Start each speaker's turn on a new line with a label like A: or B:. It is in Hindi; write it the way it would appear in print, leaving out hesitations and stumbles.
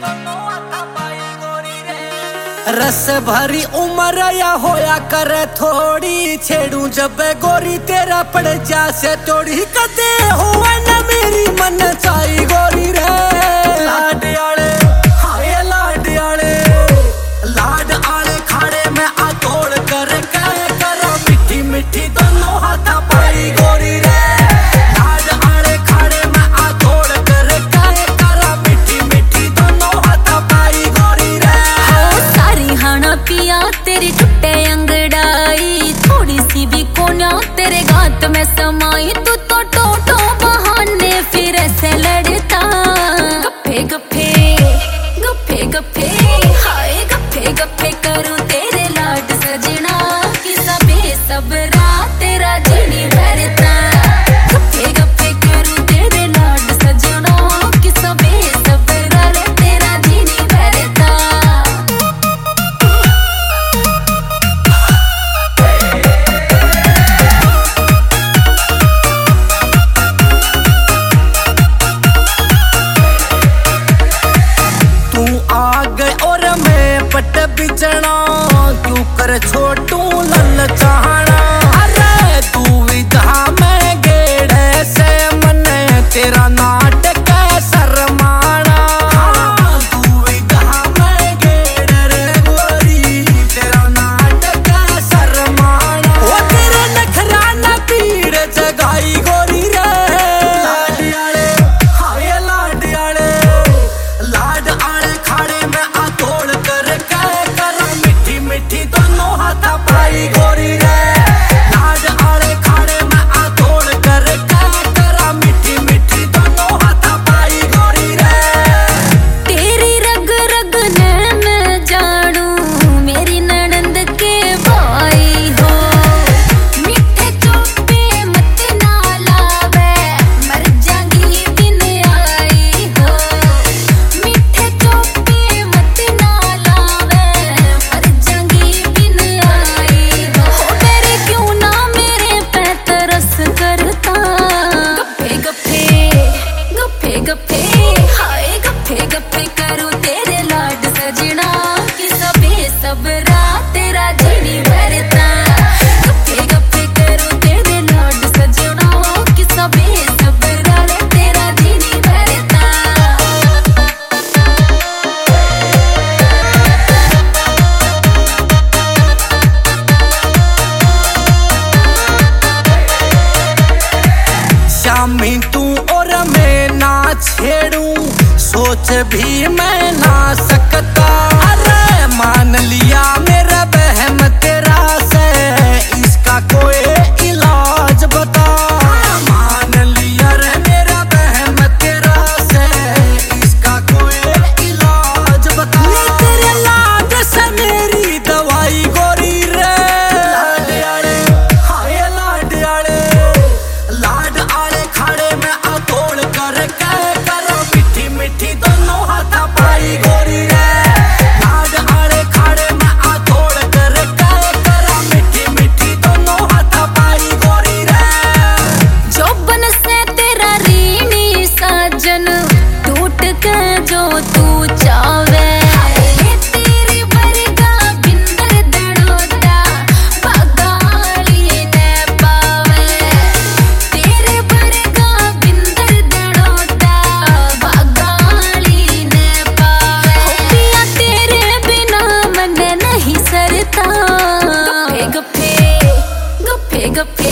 A: रस भरी उम्र या होया करे थोड़ी, छेड़ू जब गोरी तेरा पड़ जा से तोड़ी। कदे हुआ न मेरी मन चाई गोरी रे, लाड आले हाय लाड आले, लाड आले खाड़े में आ तोड़ कर कह करो मिठी मिठी दोनों हाथा पाई गोरी रे। लाड आले खाड़े में आ तोड़ कर कह करो मिठी मिठी दोनों हाथा पाई गोरी रे।
B: सारी हाना पिया तेरी टूटे अंगड़ाई, थोड़ी सी भी कोन्या तेरे गात में समाई। तू तो टोटो बहाने फिर ऐसे लड़ता, गप्पे गप्पे गप्पे गप्पे हाय गप्पे गप्पे करूं तेरे लाड सजना, कि सबे सबरा तेरा जीनी भरता। गप्पे गप्पे करूं तेरे लाड सजना, कि सबे सबरा तेरा जीनी भरता।
A: पट बिचना क्यों कर छोटू लल चाहना, अरे तू विधा में गेड़े से मन तेरा नाटक शर्माना। तू विधा में गेड़े रे गोरी तेरा नाटक शर्माना। वो तेरे नखरा न पीड़ जगाई गोरी रे, लाड आले हाय लाड आले, लाड आले खाड़े में आ तोड़ मिठी दोनों हाथा पाई गोरी रे। लाड आले खाड़े में आ तोड़ कर कह करा मिठी मिठी दोनों हाथा पाई गोरी रे।
B: तेरी रग रग नैन जानू मेरी ननंद के भाई हो, मिठे चोपे मत ना लावे मर जागी बिन आई हो। मिठे चोपे मत ना लावे मर जागी बिन आई हो। मेरे क्यों ना मेरे पे तरस करता, गप्पे गप्पे गप्पे गप्पे हाय गप्पे गप्पे करूं तेरे लाड सजना, कि सबे सबरा तेरा जीनी भरता। गप्पे गप्पे करूं तेरे लाड सजना, कि सबे सबरा तेरा जीनी भरता।
A: शामी तू और मैं ना छेड़ू, सोच भी मैं ना सकता। अरे मान लिया मेरा बहम तेरा से, इसका कोई इलाज बता। मान लिया रे मेरा बहम तेरा से, इसका कोई इलाज बता। तेरे लाड से मेरी दवाई गोरी रे, लाड आले हाय लाड आले, लाड आले खाड़े में आ तोड़ कर कह करो मिठी मिठी दोनों हाथा पाई गोरी रे। लाड आले खाड़े में आ तोड़ कर कह करो मिठी मिठी दोनों हाथा पाई गोरी रे।
B: जोबन से तेरा रीनी साजन टूट के जो तू चावे, तेरी बरगा बिंदर दड़ोता बगाली ने पावे। तेरे बरगा बिंदर दड़ोता बगाली ने पावे। हो पिया तेरे बिना मन नहीं सरता, गप्पे गप्पे गप्पे गप्पे